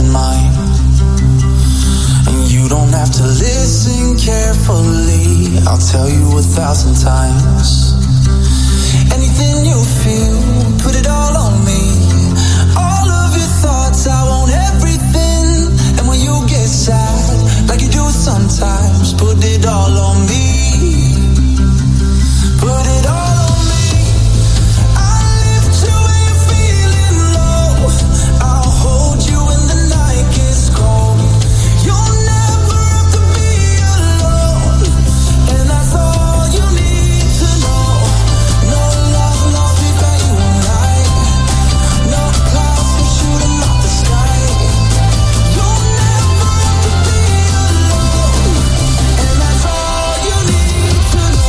in mind. And you don't have to listen carefully, I'll tell you 1,000 times. Anything you feel, put it all on me. All of your thoughts, I want everything. And when you get sad, like you do sometimes, put it all on me. Put it all on me. I lift you when you're feeling low. I'll hold you when the night gets cold. You'll never have to be alone, and that's all you need to know. No love lost, we got you tonight. No clouds will shoot 'em out the sky. You'll never have to be alone, and that's all you need to know.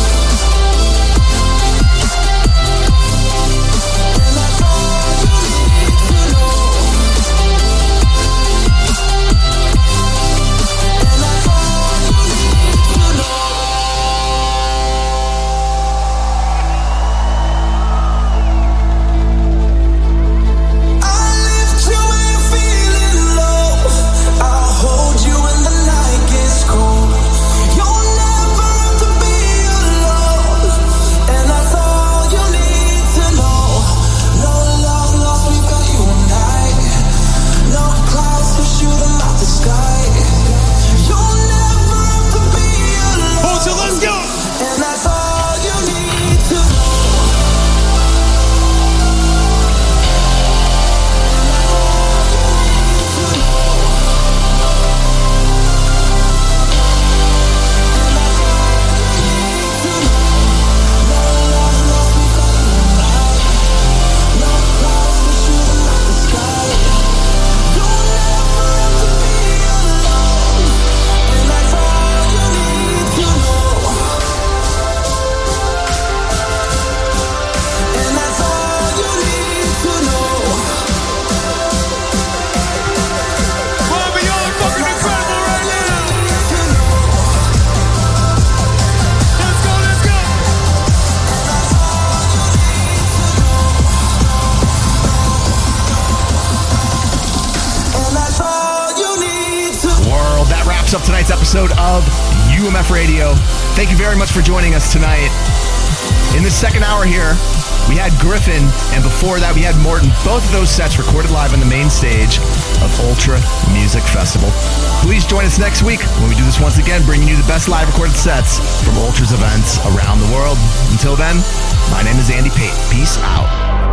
Up tonight's episode of UMF Radio. Thank you very much for joining us tonight. In the second hour here, we had Griffin, and before that we had Morton. Both of those sets recorded live on the main stage of Ultra Music Festival. Please join us next week when we do this once again, bringing you the best live recorded sets from Ultra's events around the world. Until then, my name is Andy Pate. Peace out.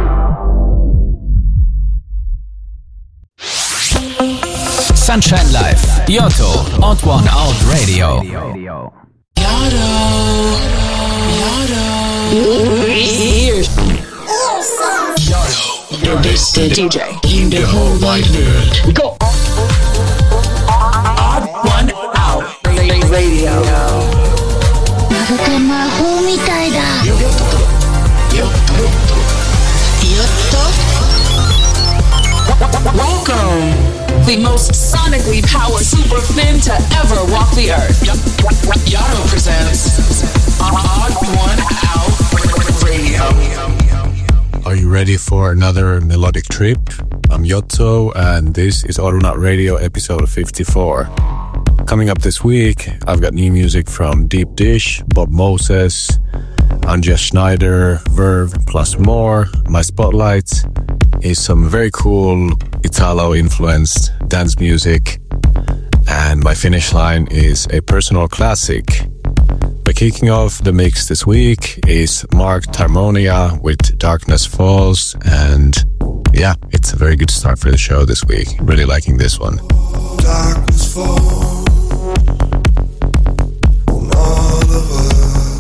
Sunshine Live, Yotto on One Out Radio. Yotto, the best DJ in the whole wide world. We go on One Out Radio. Welcome, the most sonically powered super fin to ever walk the earth. Yotto presents Odd One Out Radio. Are you ready for another melodic trip? I'm Yotto, and this is Odd One Out Radio episode 54. Coming up this week, I've got new music from Deep Dish, Bob Moses, Anja Schneider, Verve, plus more. My spotlight is some very cool Italo-influenced dance music, and my finish line is a personal classic. But kicking off the mix this week is Mark Tarmonia with Darkness Falls, and yeah, it's a very good start for the show this week. Really liking this one. Darkness falls on all of us.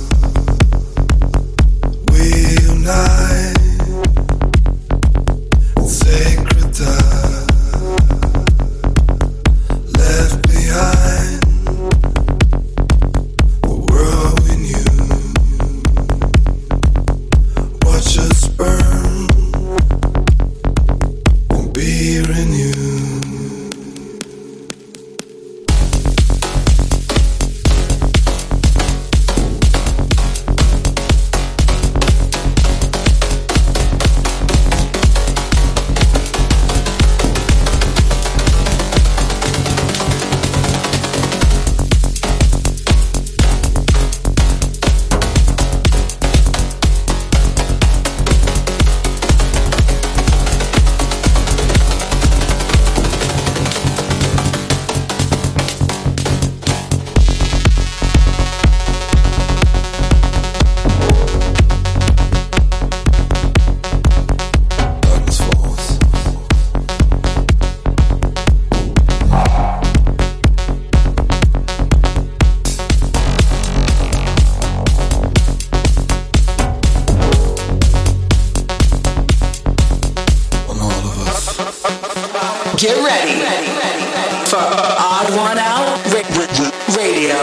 We unite in sacred time, left behind the world we knew. Watch us burn and be renewed. Get ready for Odd One Out Radio.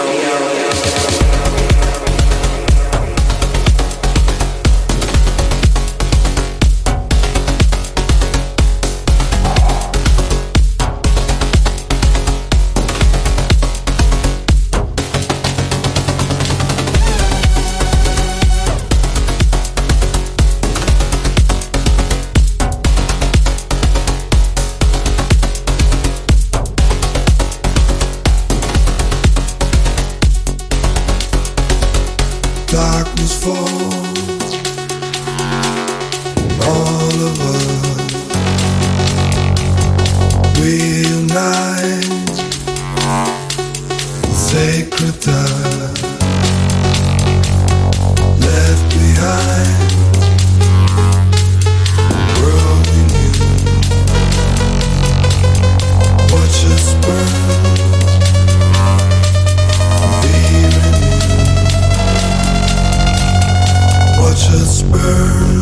Darkness falls on all of us. We unite, sacred dust left behind. Growing new, watch us burn. Watch us burn.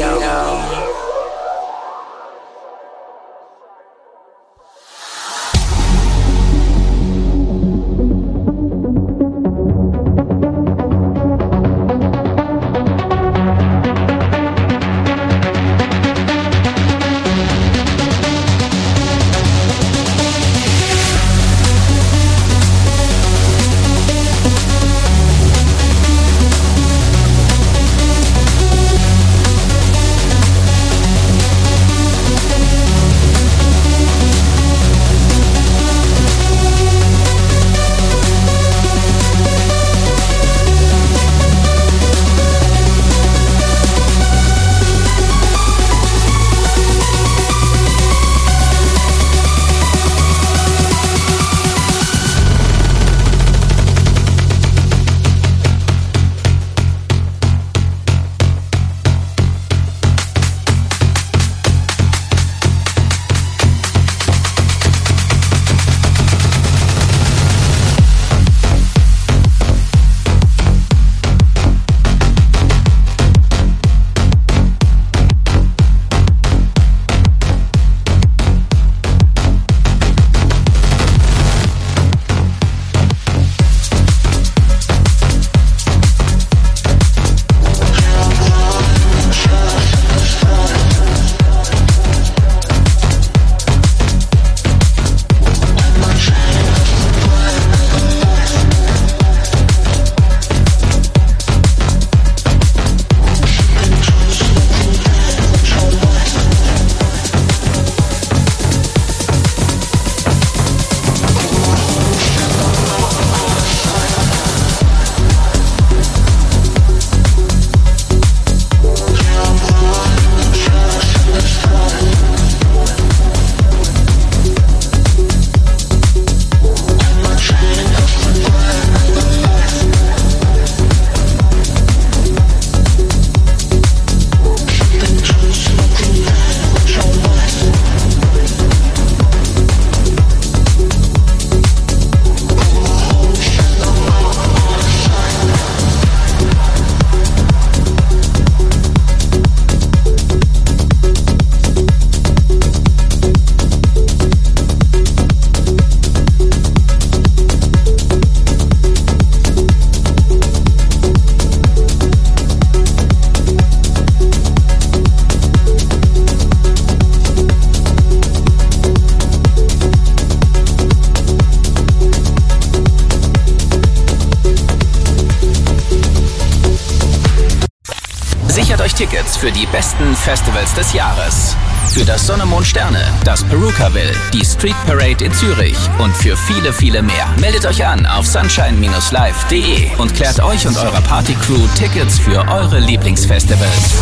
Tickets für die besten Festivals des Jahres. Für das Sonne, Mond, Sterne, das Perukaville, die Street Parade in Zürich und für viele, viele mehr. Meldet euch an auf sunshine-live.de und klärt euch und eurer Partycrew Tickets für eure Lieblingsfestivals.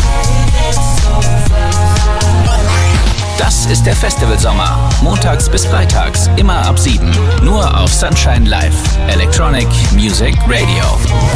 Das ist der Festivalsommer. Montags bis freitags, immer ab 7. Nur auf Sunshine Live. Electronic Music Radio.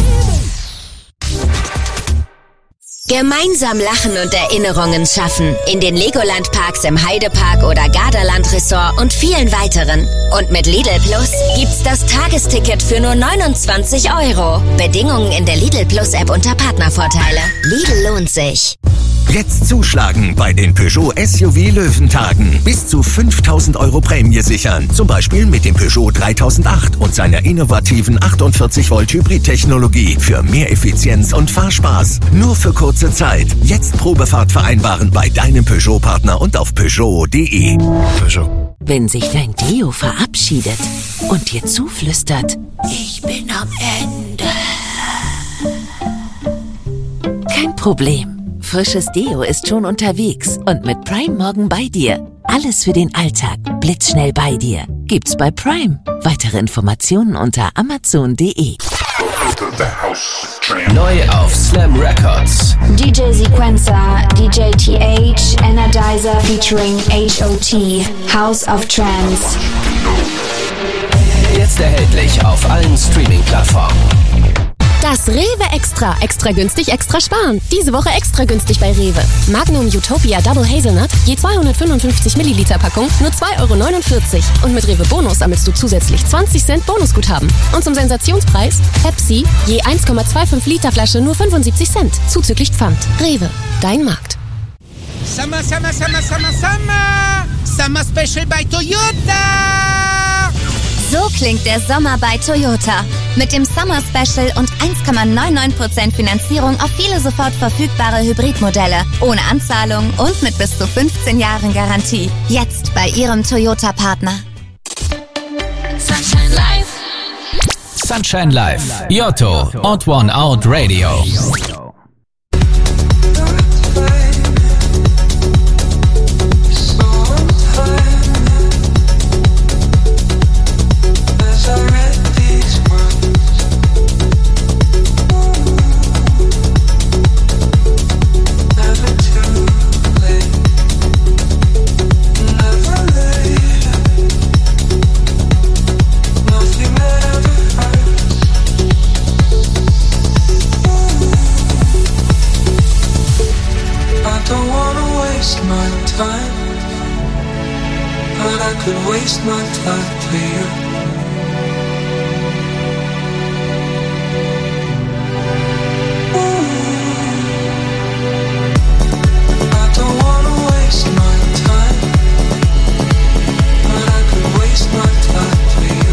Gemeinsam lachen und Erinnerungen schaffen. In den Legoland-Parks im Heidepark oder Gardaland Resort und vielen weiteren. Und mit Lidl Plus gibt's das Tagesticket für nur 29 €. Bedingungen in der Lidl Plus App unter Partnervorteile. Lidl lohnt sich. Jetzt zuschlagen bei den Peugeot SUV Löwentagen. Bis zu 5.000 € Prämie sichern. Zum Beispiel mit dem Peugeot 3008 und seiner innovativen 48 Volt Hybrid-Technologie für mehr Effizienz und Fahrspaß. Nur für kurze Zeit. Jetzt Probefahrt vereinbaren bei deinem Peugeot-Partner und auf Peugeot.de. Peugeot. Wenn sich dein Deo verabschiedet und dir zuflüstert, ich bin am Ende. Kein Problem. Frisches Deo ist schon unterwegs und mit Prime morgen bei dir. Alles für den Alltag, blitzschnell bei dir. Gibt's bei Prime. Weitere Informationen unter amazon.de. Neu auf Slam Records. DJ Sequencer, DJ TH, Energizer featuring HOT, House of Trance. Jetzt erhältlich auf allen Streaming-Plattformen. Das Rewe Extra. Extra günstig, extra sparen. Diese Woche extra günstig bei Rewe. Magnum Utopia Double Hazelnut, je 255 Milliliter Packung, nur 2,49 €. Und mit Rewe Bonus sammelst du zusätzlich 20 Cent Bonusguthaben. Und zum Sensationspreis Pepsi, je 1,25 Liter Flasche, nur 75 Cent. Zuzüglich Pfand. Rewe, dein Markt. Summer, summer, summer, summer, summer! Summer Special bei Toyota! So klingt der Sommer bei Toyota. Mit dem Summer Special und 1,99% Finanzierung auf viele sofort verfügbare Hybridmodelle. Ohne Anzahlung und mit bis zu 15 Jahren Garantie. Jetzt bei Ihrem Toyota-Partner. Sunshine Live. Sunshine Live. Yotto. Odd One Out Radio. Waste my time to you. I don't wanna waste my time, but I could waste my time to you.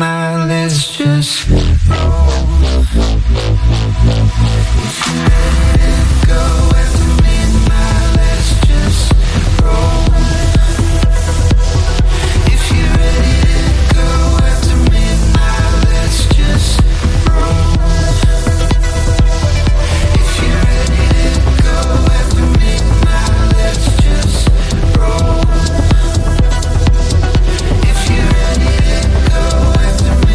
midnight, let's just roll. If you're ready to go after midnight, let's just roll. If you're ready to go after midnight, let's just roll. If you're ready to go after midnight, let's just roll. If you're ready to go after midnight.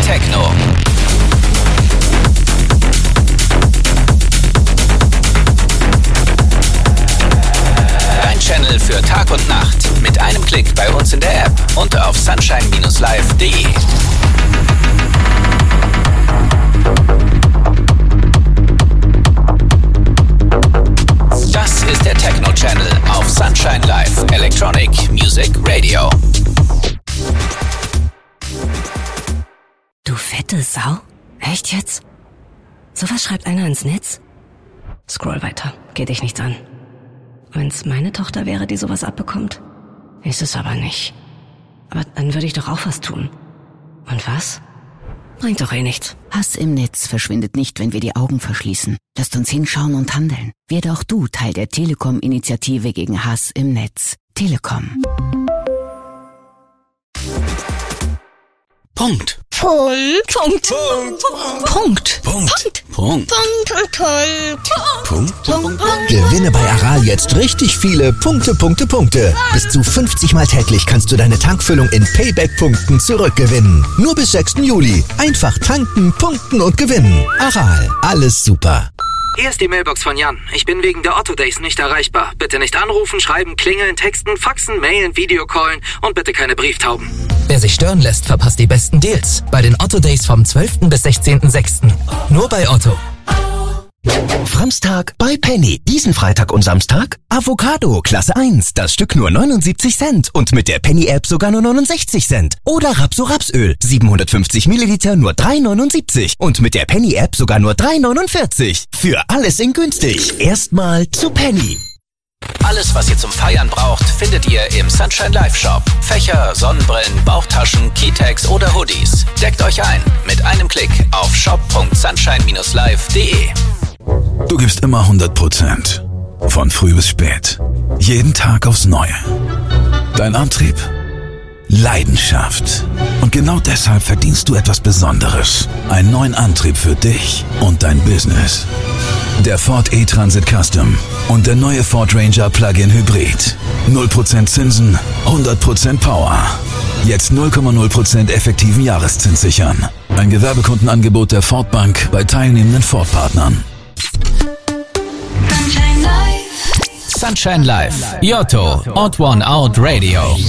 Techno. Ein Channel für Tag und Nacht. Mit einem Klick bei uns in der App und auf sunshine-live.de. Das ist der Techno-Channel auf Sunshine Live Electronic Music Radio. Du fette Sau? Echt jetzt? Sowas schreibt einer ins Netz? Scroll weiter, geht dich nichts an. Wenn's meine Tochter wäre, die sowas abbekommt? Ist es aber nicht. Aber dann würde ich doch auch was tun. Und was? Bringt doch eh nichts. Hass im Netz verschwindet nicht, wenn wir die Augen verschließen. Lasst uns hinschauen und handeln. Werde auch du Teil der Telekom-Initiative gegen Hass im Netz. Telekom. Punkt. Punkt. Punkt. Punkt. Punkt. Punkt. Punkt. Gewinne bei Aral jetzt richtig viele Punkte. Bis zu 50 Mal täglich kannst du deine Tankfüllung in Payback-Punkten zurückgewinnen. Nur bis 6. Juli. Einfach tanken, punkten und gewinnen. Aral, alles super. Hier ist die Mailbox von Jan. Ich bin wegen der Otto Days nicht erreichbar. Bitte nicht anrufen, schreiben, klingeln, texten, faxen, mailen, Videocallen und bitte keine Brieftauben. Wer sich stören lässt, verpasst die besten Deals. Bei den Otto Days vom 12. bis 16.06. Nur bei Otto. Framstag bei Penny. Diesen Freitag und Samstag Avocado Klasse 1. Das Stück nur 79 Cent und mit der Penny-App sogar nur 69 Cent. Oder Rapso-Rapsöl. 750 Milliliter nur 3,79 und mit der Penny-App sogar nur 3,49. Für alles in günstig. Erstmal zu Penny. Alles, was ihr zum Feiern braucht, findet ihr im Sunshine Live Shop. Fächer, Sonnenbrillen, Bauchtaschen, Keytags oder Hoodies. Deckt euch ein mit einem Klick auf shop.sunshine-live.de. Du gibst immer 100%. Von früh bis spät. Jeden Tag aufs Neue. Dein Antrieb? Leidenschaft. Und genau deshalb verdienst du etwas Besonderes. Einen neuen Antrieb für dich und dein Business. Der Ford E-Transit Custom und der neue Ford Ranger Plug-in Hybrid. 0% Zinsen, 100% Power. Jetzt 0,0% effektiven Jahreszins sichern. Ein Gewerbekundenangebot der Ford Bank bei teilnehmenden Ford-Partnern. Sunshine Live. Yotto. Odd One Out Radio.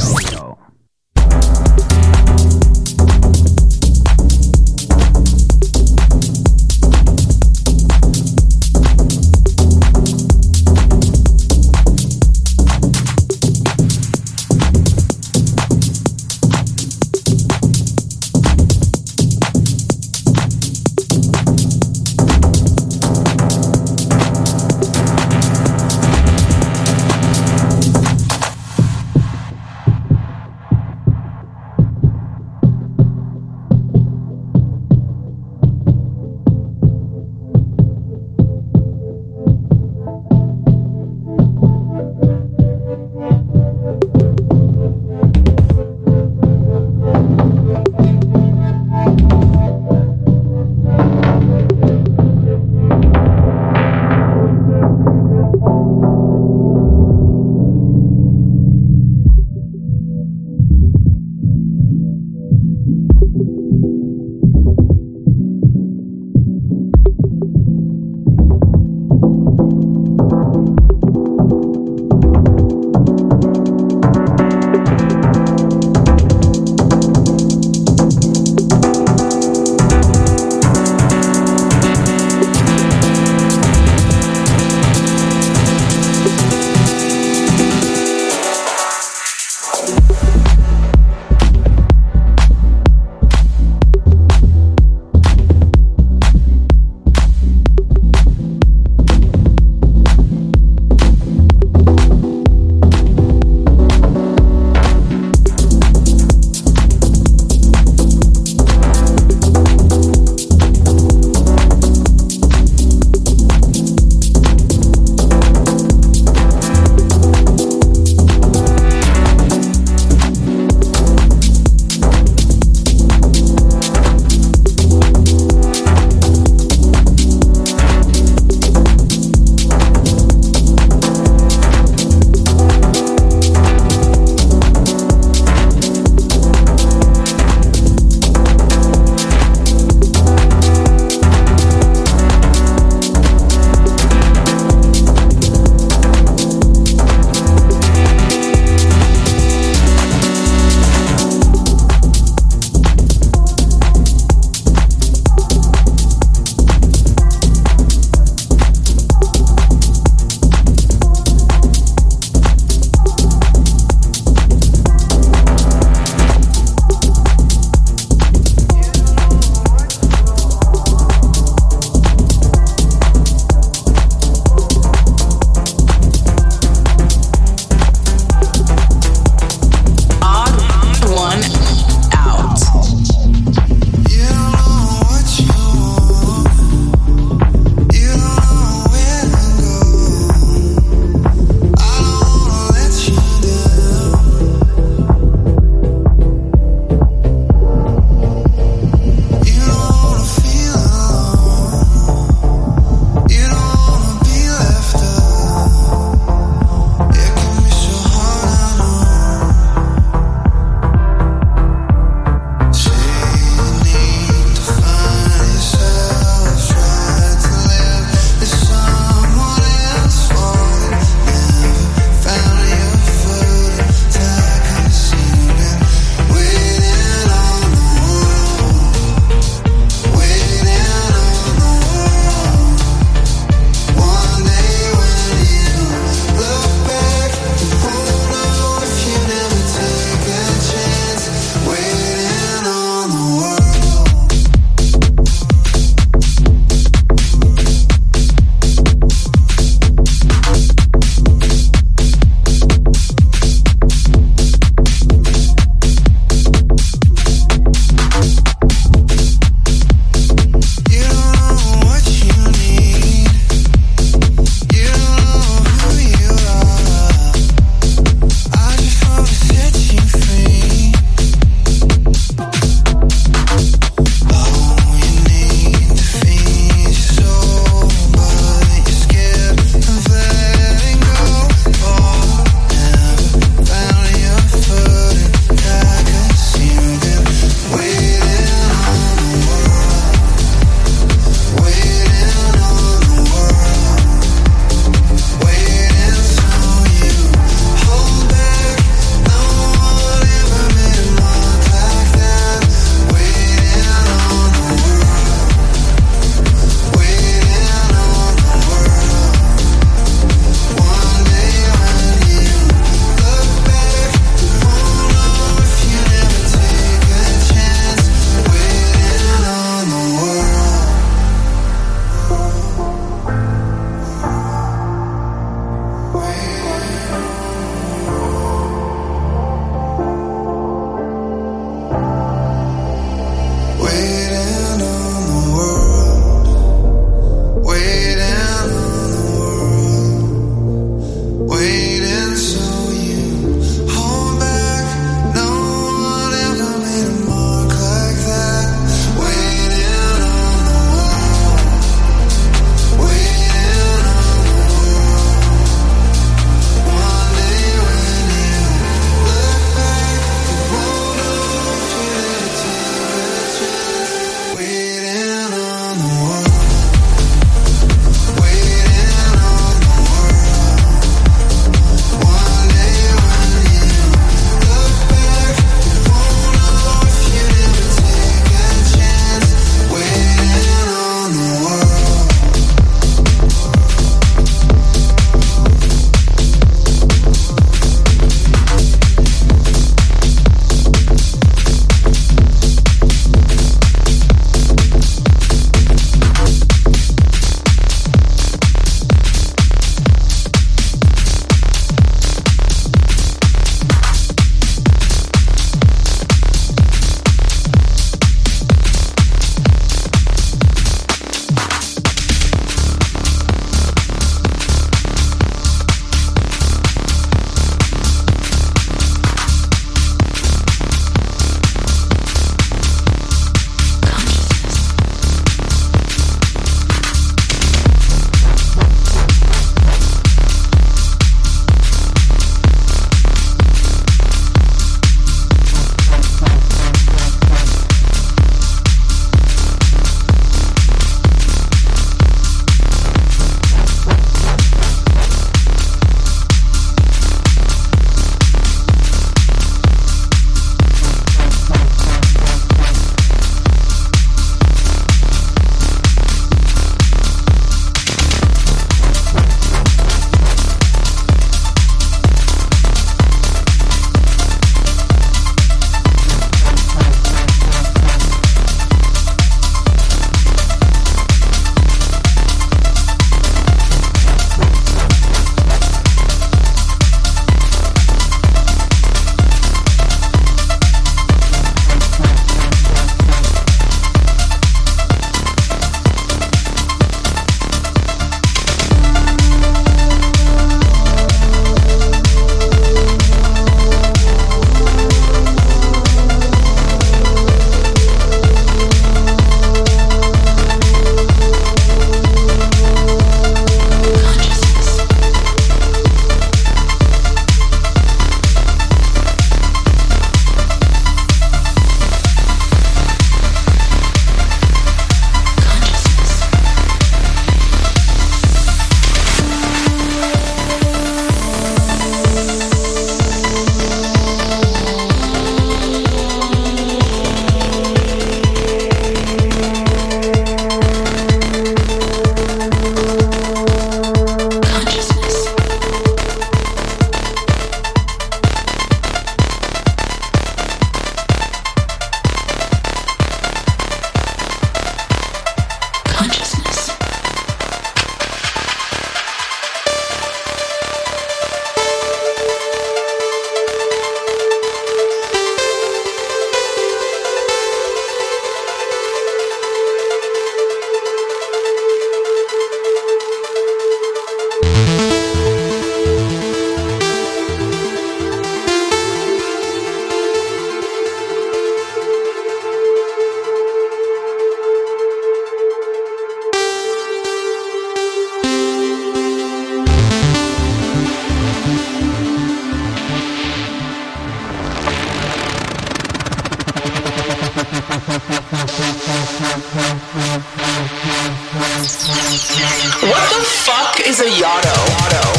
What the fuck is a Yotto?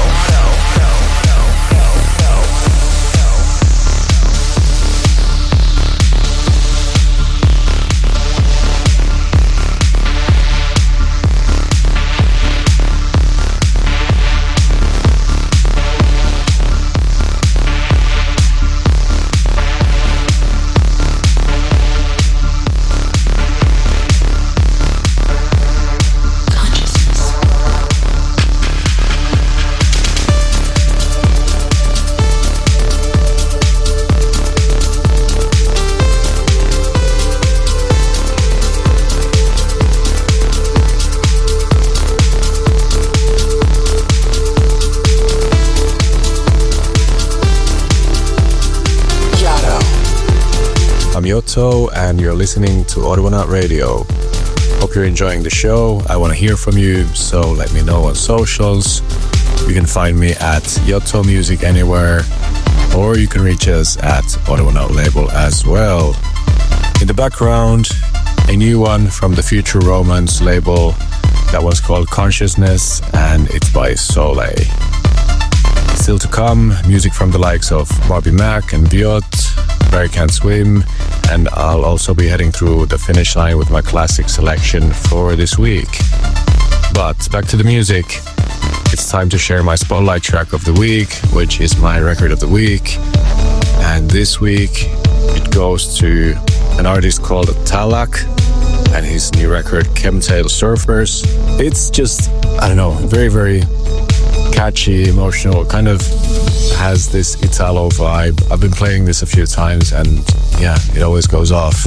I'm Yotto, and you're listening to Ottawa Radio. Hope you're enjoying the show. I want to hear from you, so let me know on socials. You can find me at Yotto Music anywhere, or you can reach us at Ottawa Label as well. In the background, a new one from the Future Romance label. That one's called Consciousness, and it's by Soleil. Still to come, music from the likes of Bobby Mack and Viot, Barry Can't Swim, and I'll also be heading through the finish line with my classic selection for this week. But back to the music. It's time to share my spotlight track of the week, which is my record of the week. And this week it goes to an artist called Talak and his new record Chemtrail Surfers. It's just, I don't know, very, very catchy, emotional, kind of has this Italo vibe. I've been playing this a few times and yeah, it always goes off.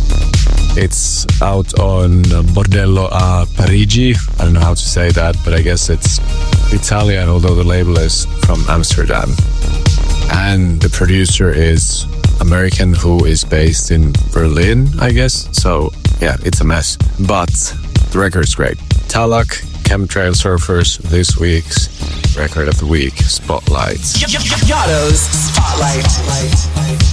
It's out on Bordello a Parigi. I don't know how to say that, but I guess it's Italian, although the label is from Amsterdam. And the producer is American, who is based in Berlin, I guess. So yeah, it's a mess, but the record's great. Talak, Chemtrail Surfers, this week's record of the week spotlight. Yotto's Spotlight.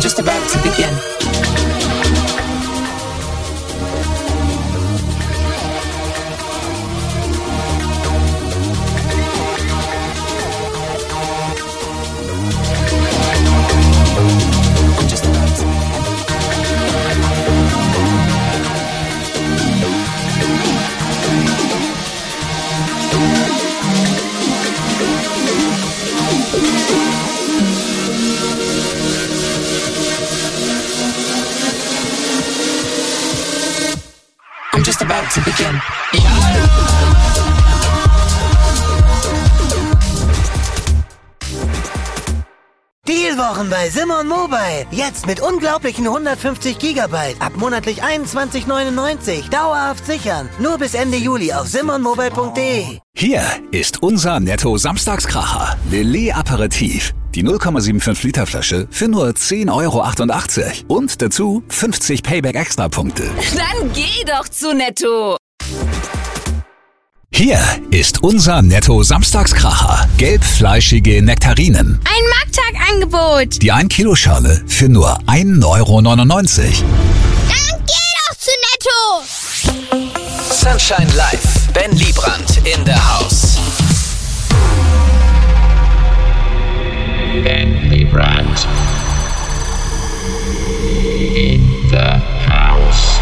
just about to begin. Just about to begin. Dealwochen bei Simon Mobile. Jetzt mit unglaublichen 150 Gigabyte. Ab monatlich 21,99. Dauerhaft sichern. Nur bis Ende Juli auf simonmobile.de. Hier ist unser Netto-Samstagskracher. Lillet Aperitif. Die 0,75 Liter Flasche für nur 10,88 € und dazu 50 Payback-Extra-Punkte. Dann geh doch zu Netto. Hier ist unser Netto-Samstagskracher. Gelbfleischige Nektarinen. Ein Markttagangebot. Die 1-Kilo-Schale für nur 1,99 €. Dann geh doch zu Netto. Sunshine Live. Ben Liebrand in der House. Ben Liebrand in the house.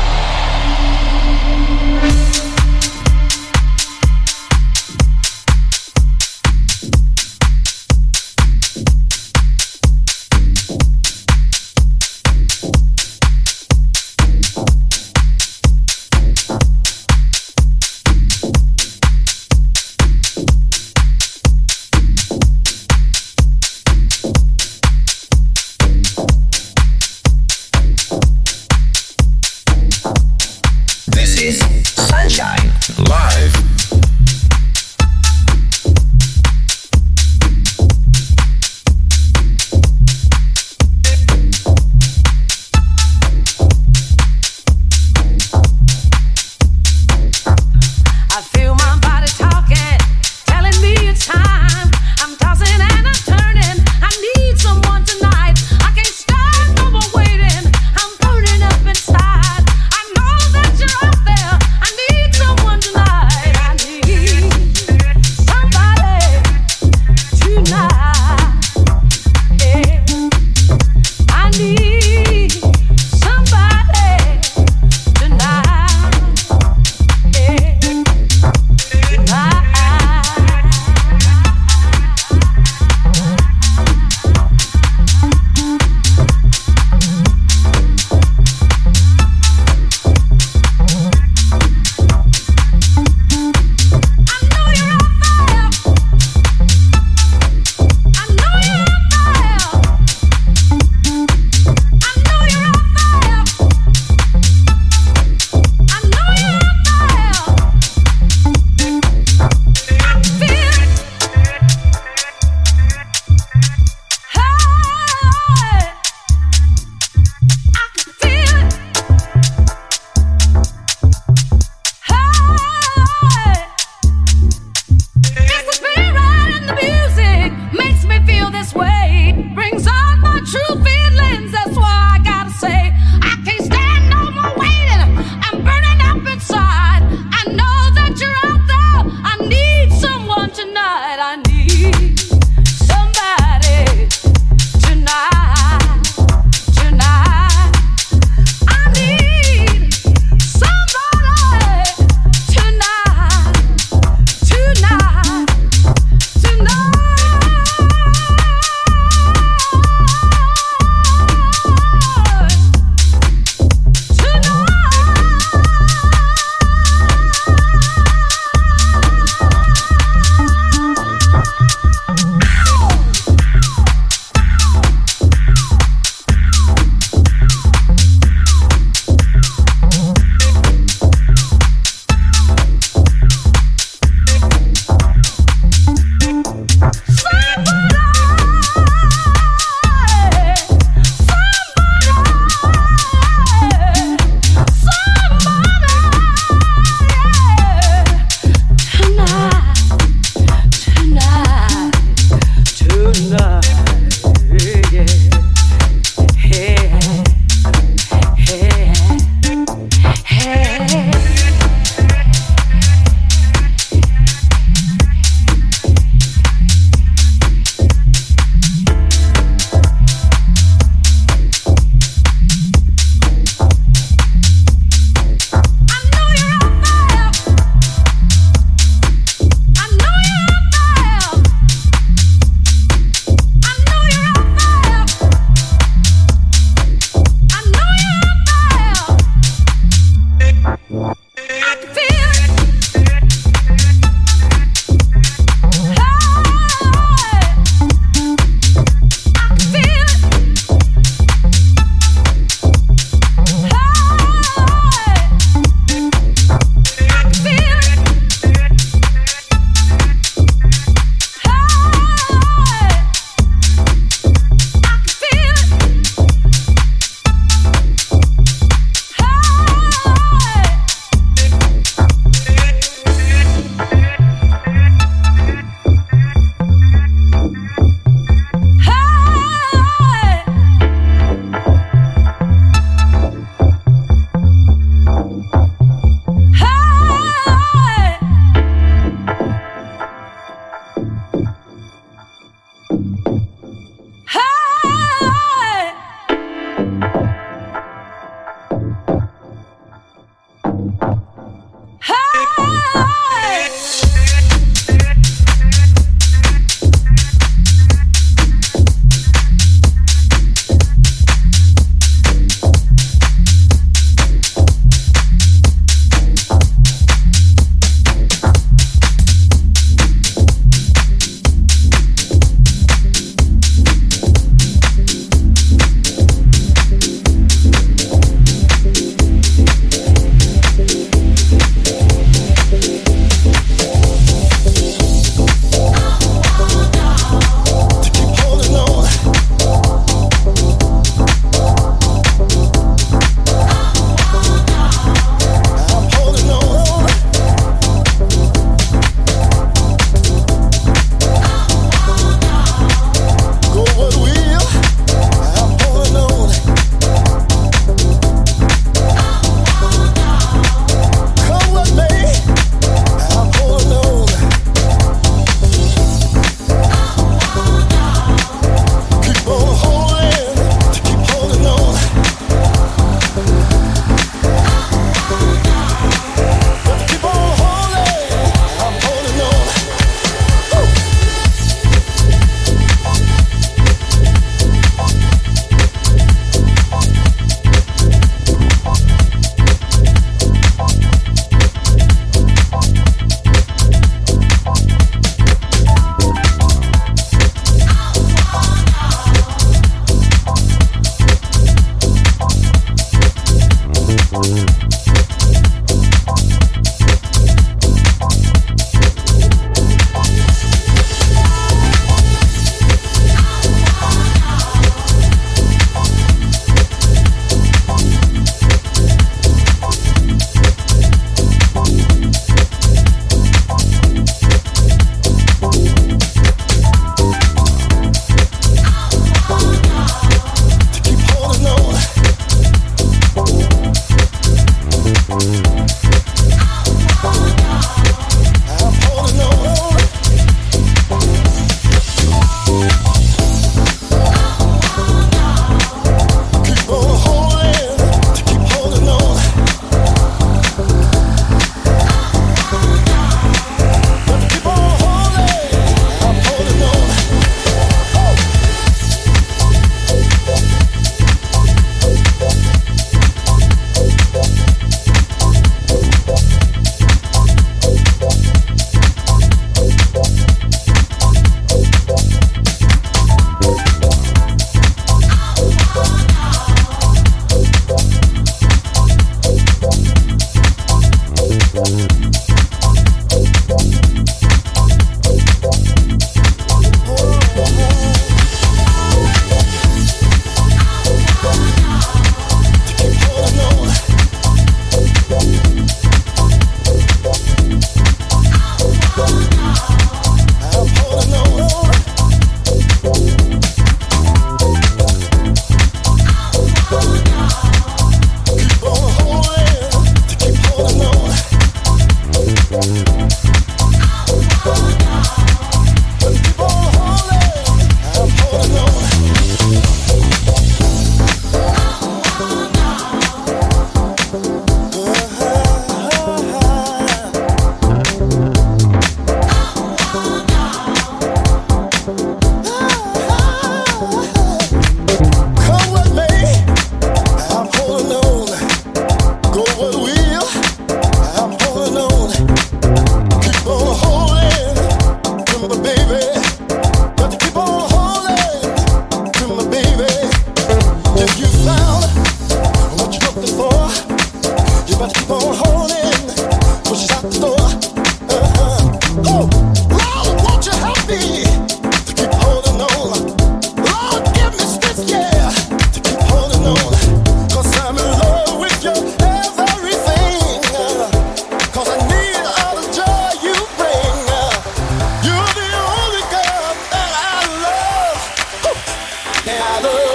together.